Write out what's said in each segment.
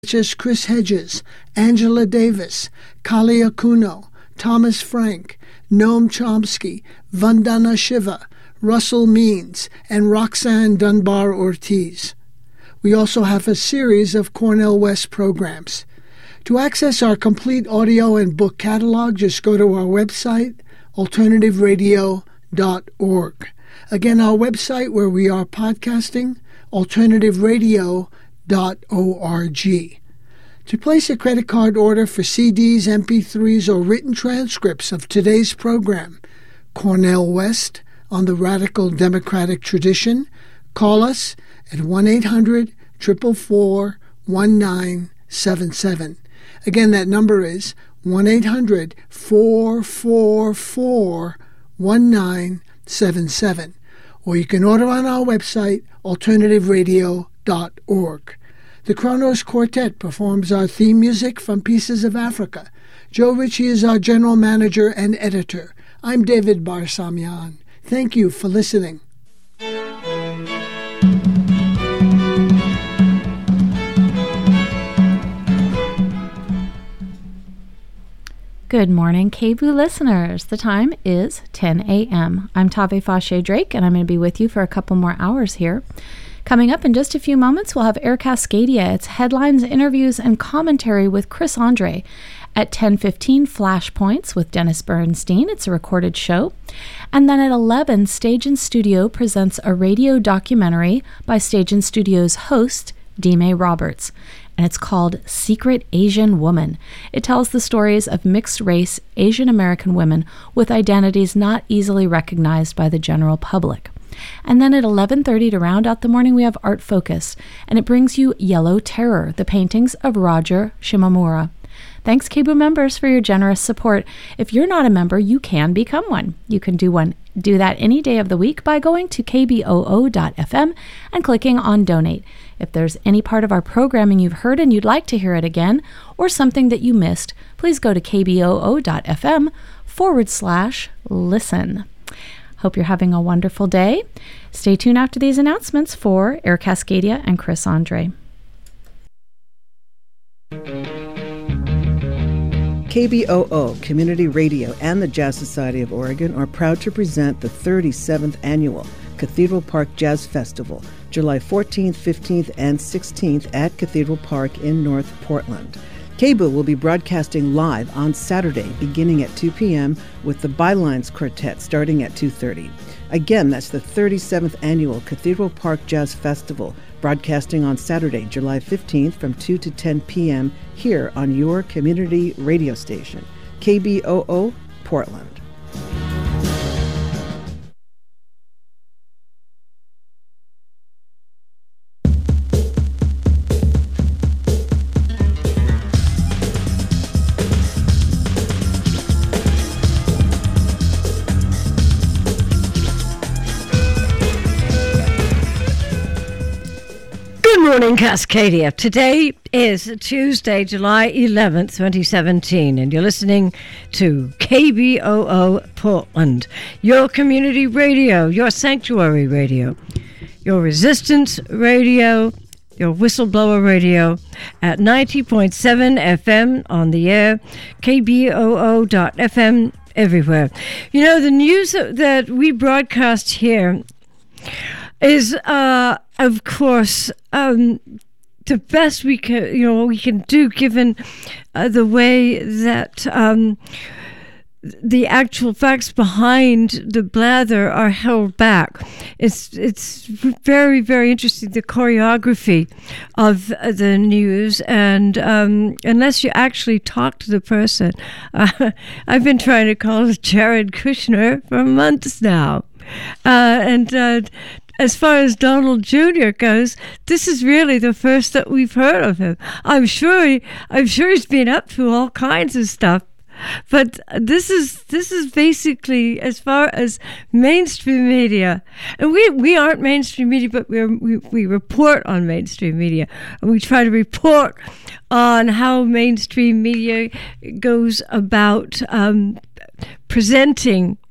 such as Chris Hedges, Angela Davis, Kali Akuno, Thomas Frank, Noam Chomsky, Vandana Shiva, Russell Means, and Roxanne Dunbar Ortiz. We also have a series of Cornel West programs. To access our complete audio and book catalog, just go to our website, alternativeradio.org. Again, our website where we are podcasting, alternativeradio.org. To place a credit card order for CDs, MP3s, or written transcripts of today's program, Cornel West on the Radical Democratic Tradition, call us at 1-800-444-1977. Again, that number is 1-800-444-1977. Or you can order on our website, alternativeradio.org. The Kronos Quartet performs our theme music from Pieces of Africa. Joe Ritchie is our general manager and editor. I'm David Barsamian. Thank you for listening. Good morning, KBOO listeners. The time is 10 a.m. I'm Tave Fauché Drake, and I'm going to be with you for a couple more hours here. Coming up in just a few moments, we'll have Air Cascadia. It's headlines, interviews, and commentary with Chris Andre. At 10:15, Flashpoints with Dennis Bernstein. It's a recorded show. And then at 11, Stage and Studio presents a radio documentary by Stage and Studio's host, Dime Roberts. And it's called Secret Asian Woman. It tells the stories of mixed-race Asian American women with identities not easily recognized by the general public. And then at 11:30 to round out the morning, we have Art Focus, and it brings you Yellow Terror, the paintings of Roger Shimomura. Thanks, KBOO members, for your generous support. If you're not a member, you can become one. You can do that any day of the week by going to kboo.fm and clicking on Donate. If there's any part of our programming you've heard and you'd like to hear it again, or something that you missed, please go to kboo.fm/listen. Hope you're having a wonderful day. Stay tuned after these announcements for Air Cascadia and Chris Andre. KBOO Community Radio and the Jazz Society of Oregon are proud to present the 37th Annual Cathedral Park Jazz Festival, July 14th, 15th, and 16th at Cathedral Park in North Portland. KBOO will be broadcasting live on Saturday beginning at 2 p.m. with the Bylines Quartet starting at 2:30. Again, that's the 37th Annual Cathedral Park Jazz Festival, broadcasting on Saturday, July 15th from 2 to 10 p.m. here on your community radio station, KBOO Portland. Good morning, Cascadia. Today is Tuesday, July 11th, 2017, and you're listening to KBOO Portland, your community radio, your sanctuary radio, your resistance radio, your whistleblower radio at 90.7 FM on the air, KBOO.FM everywhere. You know, the news that we broadcast here is, of course, the best we can do, given the way that the actual facts behind the blather are held back. It's very, very interesting, the choreography of the news, and unless you actually talk to the person, I've been trying to call Jared Kushner for months now, and as far as Donald Jr. goes, this is really the first that we've heard of him. I'm sure he's been up to all kinds of stuff, but this is basically as far as mainstream media, and we aren't mainstream media, but we report on mainstream media, and we try to report on how mainstream media goes about presenting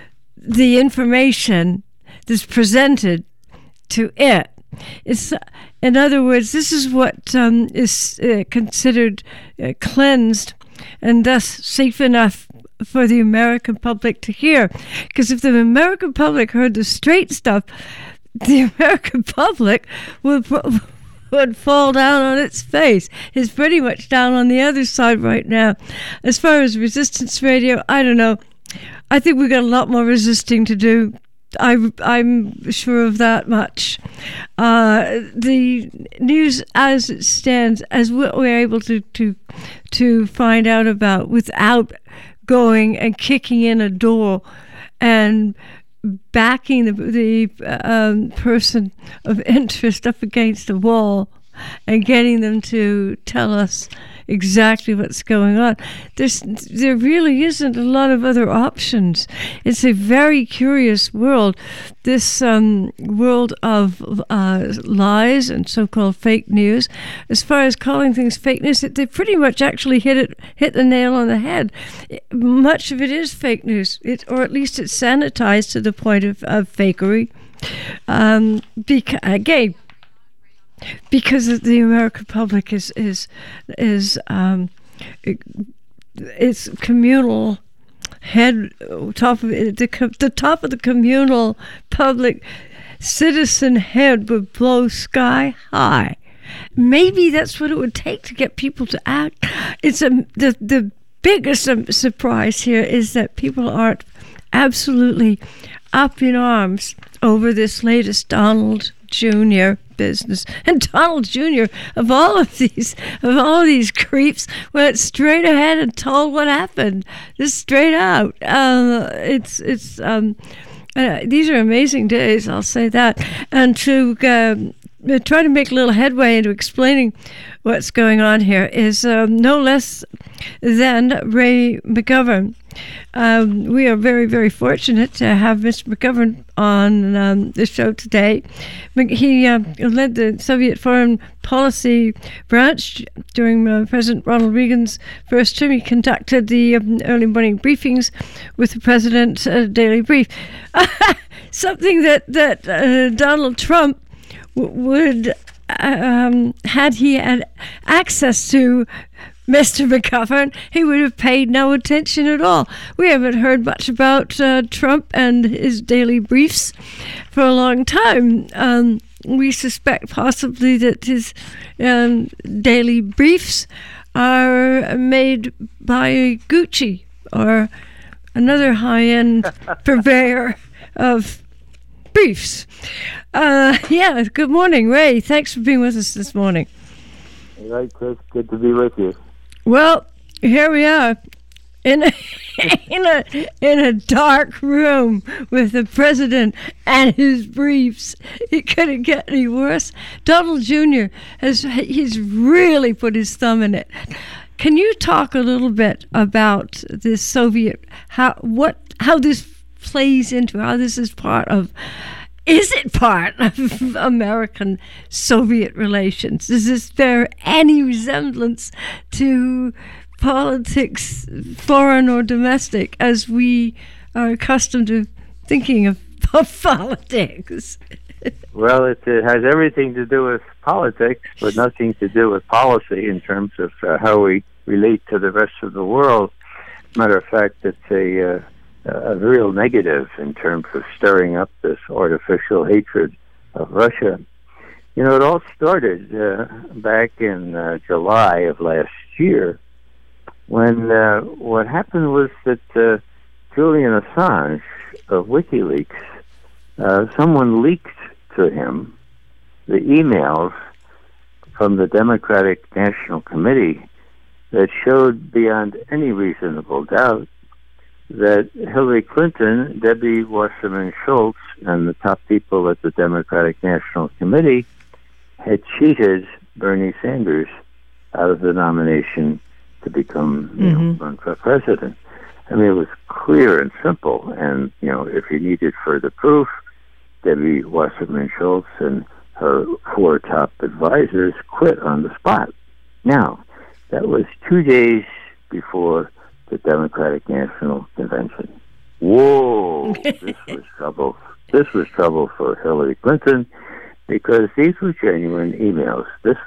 the information that's presented to it. In other words, this is what is considered cleansed and thus safe enough for the American public to hear. Because if the American public heard the straight stuff, the American public would fall down on its face. It's pretty much down on the other side right now. As far as resistance radio, I don't know. I think we've got a lot more resisting to do. I'm sure of that much. The news as it stands, as what we're able to find out about without going and kicking in a door and backing the person of interest up against a wall and getting them to tell us exactly what's going on. There really isn't a lot of other options. It's a very curious world. This world of lies and so-called fake news. As far as calling things fake news, they pretty much actually hit the nail on the head. Much of it is fake news, or at least it's sanitized to the point of fakery. Because the American public is it's communal head top of it, the top of the communal public citizen head would blow sky high. Maybe that's what it would take to get people to act. It's the biggest surprise here is that people aren't absolutely up in arms over this latest Donald Jr. business. And Donald Jr. of all of these creeps went straight ahead and told what happened, just straight out. These are amazing days, I'll say that. And to try to make a little headway into explaining what's going on here is no less than Ray McGovern. We are very, very fortunate to have Mr. McGovern on the show today. He led the Soviet foreign policy branch during President Ronald Reagan's first term. He conducted the early morning briefings with the President's daily brief. Something that Donald Trump would, had he had access to Mr. McGovern, he would have paid no attention at all. We haven't heard much about Trump and his daily briefs for a long time. We suspect possibly that his daily briefs are made by Gucci or another high-end purveyor of briefs. Good morning, Ray. Thanks for being with us this morning. All right, Chris. Good to be with you. Well, here we are in a dark room with the president and his briefs. It couldn't get any worse. Donald Jr. he's really put his thumb in it. Can you talk a little bit about this Soviet, how this plays into, how this is part of? Is it part of American Soviet relations? Does this bear any resemblance to politics, foreign or domestic, as we are accustomed to thinking of politics? Well, it has everything to do with politics, but nothing to do with policy in terms of how we relate to the rest of the world. Matter of fact, it's a real negative in terms of stirring up this artificial hatred of Russia. You know, it all started back in July of last year when what happened was that Julian Assange of WikiLeaks, someone leaked to him the emails from the Democratic National Committee that showed beyond any reasonable doubt that Hillary Clinton, Debbie Wasserman Schultz, and the top people at the Democratic National Committee had cheated Bernie Sanders out of the nomination to become run for president. I mean, it was clear and simple. And, you know, if you needed further proof, Debbie Wasserman Schultz and her 4 top advisors quit on the spot. Now, that was 2 days before the Democratic National Convention. Whoa, this was trouble. This was trouble for Hillary Clinton because these were genuine emails. These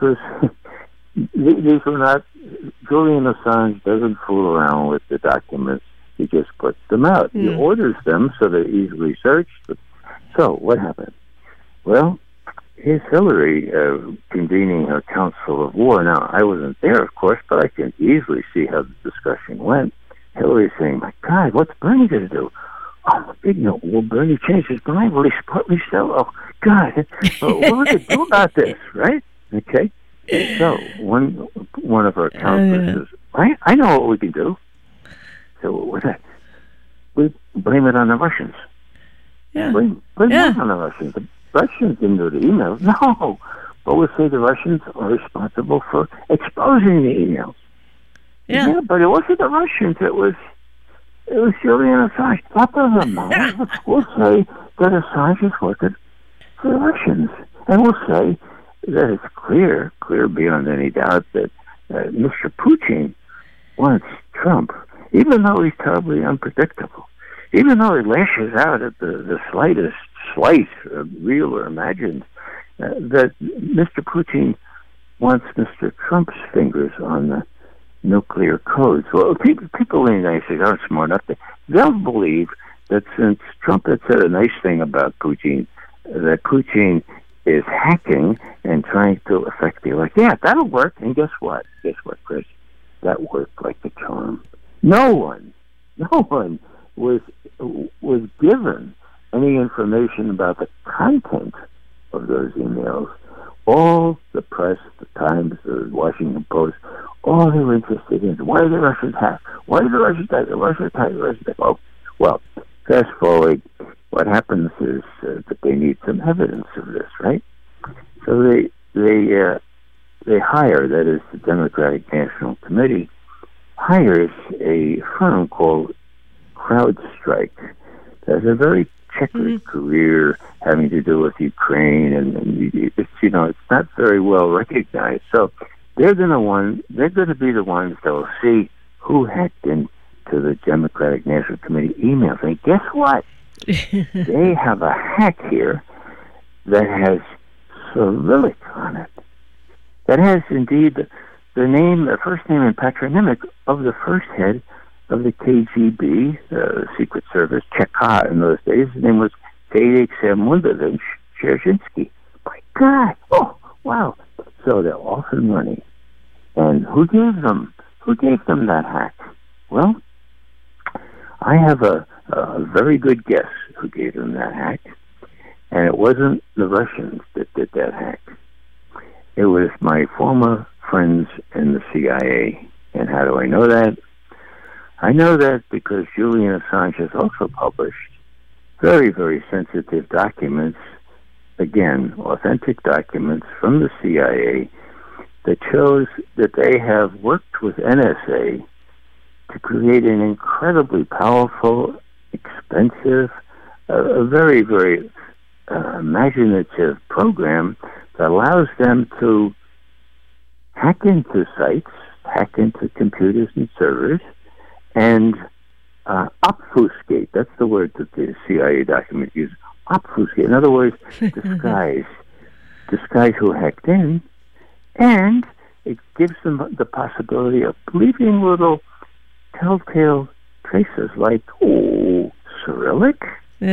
were not, Julian Assange doesn't fool around with the documents. He just puts them out. He orders them so they're easily searched. So what happened? Well, here's Hillary convening her Council of War. Now, I wasn't there, of course, but I can easily see how the discussion went. Hillary saying, my God, what's Bernie going to do? Oh, will Bernie change his mind? Will he support me still? Oh, God, what are we going to do about this, right? Okay. So one of our counselors says, I know what we can do. So what's that? We blame it on the Russians. Yeah. Blame it on the Russians. The Russians didn't do the emails. No. But we'll say the Russians are responsible for exposing the emails. Yeah, but it wasn't the Russians. It was Julian Assange. That doesn't matter. We'll say that Assange is working for the Russians. And we'll say that it's clear beyond any doubt that Mr. Putin wants Trump, even though he's terribly unpredictable, even though he lashes out at the slightest slight, real or imagined, that Mr. Putin wants Mr. Trump's fingers on the nuclear codes. Well, people in the United States aren't smart enough. They'll believe that since Trump had said a nice thing about Putin, that Putin is hacking and trying to affect the election. Yeah, that'll work. And guess what? Chris? That worked like a charm. No one was given any information about the content of those emails. All the press, the Times, the Washington Post, all they were interested in, why did the Russians hack? Why did the Russians hack? The Russians hack. Oh, well, fast forward, what happens is that they need some evidence of this, right? So they hire, that is the Democratic National Committee, hires a firm called CrowdStrike that has a very checkered career having to do with Ukraine, and it's not very well recognized. So they're going to be the ones that will see who hacked into the Democratic National Committee emails. And guess what? They have a hack here that has Cyrillic on it. That has indeed the first name and patronymic of the first head of the KGB, Secret Service, Cheka in those days. His name was Felix Mundovich Dzerzhinsky. My God! Oh, wow! So they're off and running. And who gave them that hack? Well, I have a very good guess who gave them that hack, and it wasn't the Russians that did that hack. It was my former friends in the CIA. And how do I know that? I know that because Julian Assange has also published very, very sensitive documents, again, authentic documents from the CIA that shows that they have worked with NSA to create an incredibly powerful, expensive, a very, very imaginative program that allows them to hack into sites, hack into computers and servers, and obfuscate. That's the word that the CIA document uses. Obfuscate. In other words, disguise who hacked in, and it gives them the possibility of leaving little telltale traces like, Cyrillic,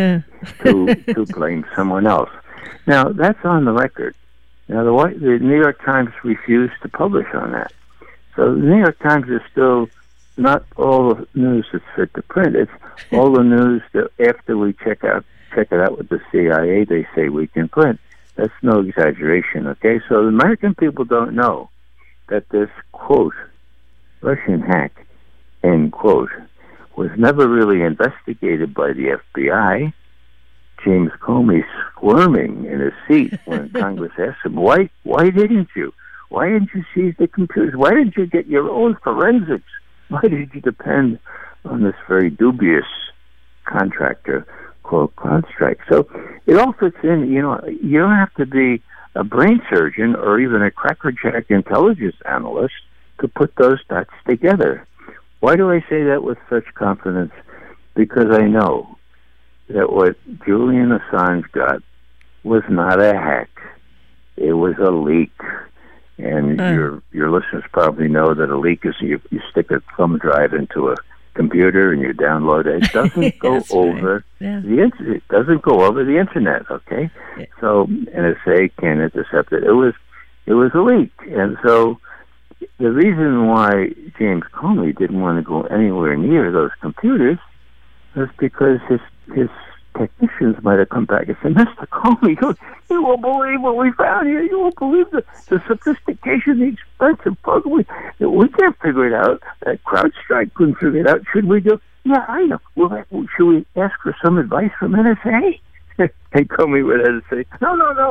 to blame someone else. Now, that's on the record. Now, the New York Times refused to publish on that. So the New York Times is still not all the news that's fit to print. It's all the news that after we check it out with the CIA, they say we can print. That's no exaggeration, okay? So the American people don't know that this, quote, Russian hack, end quote, was never really investigated by the FBI. James Comey squirming in his seat when Congress asked him, why didn't you? Why didn't you seize the computers? Why didn't you get your own forensics? Why did you depend on this very dubious contractor called CrowdStrike? So it all fits in. You don't have to be a brain surgeon or even a crackerjack intelligence analyst to put those dots together. Why do I say that with such confidence? Because I know that what Julian Assange got was not a hack. it was a leak. And your listeners probably know that a leak is you stick a thumb drive into a computer and you download it. It doesn't go over it doesn't go over the internet. Okay, so NSA can intercept it. It was a leak, and so the reason why James Comey didn't want to go anywhere near those computers was because his technicians might have come back and said, "Mr. Comey, you won't believe what we found here. You won't believe the sophistication, the expensive program. We can't figure it out. CrowdStrike couldn't figure it out. Should we do?" "Yeah, I know. Well, should we ask for some advice from NSA?" And Comey would say, No.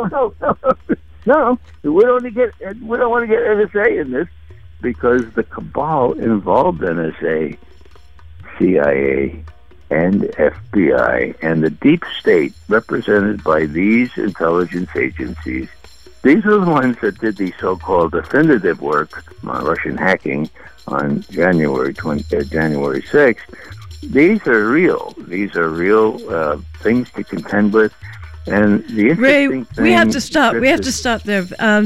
We don't want to get NSA in this, because the cabal involved NSA, CIA, and FBI, and the deep state represented by these intelligence agencies. These are the ones that did the so-called definitive work on Russian hacking on January 6th. These are real. These are real things to contend with. And the interesting thing, we have to stop. We have to stop there.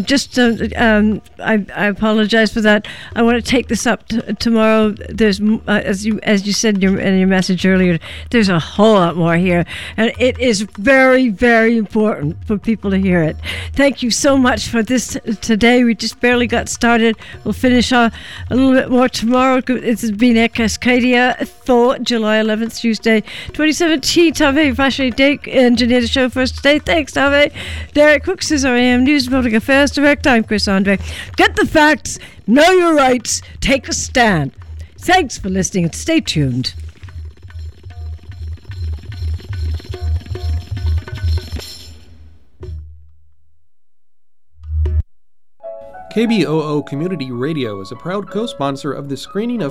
I apologize for that. I want to take this up tomorrow. There's, as you said in your message earlier, there's a whole lot more here, and it is very, very important for people to hear it. Thank you so much for this today. We just barely got started. We'll finish a little bit more tomorrow. This has been Cascadia for July 11th, Tuesday, 2017. Tave Vache Dake engineered the show for us today. Thanks, Tave. Derek Cooks is our AM News and Public Affairs Director. I'm Chris Andre. Get the facts, know your rights, take a stand. Thanks for listening and stay tuned. KBOO Community Radio is a proud co-sponsor of the screening of